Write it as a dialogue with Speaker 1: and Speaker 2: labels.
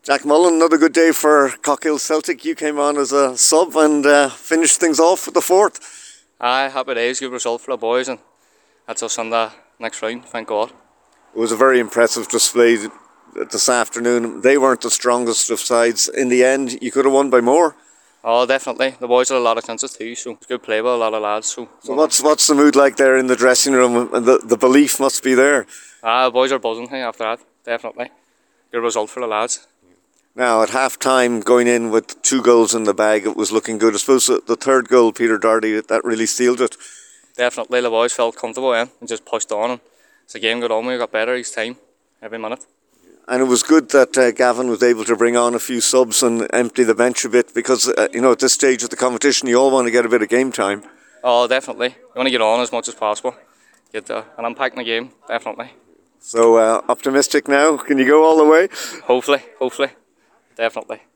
Speaker 1: Jack Mullen, another good day for Cockhill Celtic. You came on as a sub and finished things off with the fourth.
Speaker 2: Aye, happy days, good result for the boys, and that's us on the next round, thank God.
Speaker 1: It was a very impressive display this afternoon. They weren't the strongest of sides. In the end, you could have won by more.
Speaker 2: Oh, definitely. The boys had a lot of chances too, so it's good play by a lot of lads. So
Speaker 1: what's the mood like there in the dressing room? And the belief must be there.
Speaker 2: The boys are buzzing after that, definitely. Good result for the lads.
Speaker 1: Now, at half-time, going in with 2 goals in the bag, it was looking good. I suppose the third goal, Peter Doherty, that really sealed it.
Speaker 2: Definitely, the boys felt comfortable and just pushed on. And as the game got on, we got better each time, every minute.
Speaker 1: And it was good that Gavin was able to bring on a few subs and empty the bench a bit because, at this stage of the competition, you all want to get a bit of game time.
Speaker 2: Oh, definitely. You want to get on as much as possible. Get an impact in the game, definitely.
Speaker 1: So, optimistic now? Can you go all the way?
Speaker 2: Hopefully. Definitely.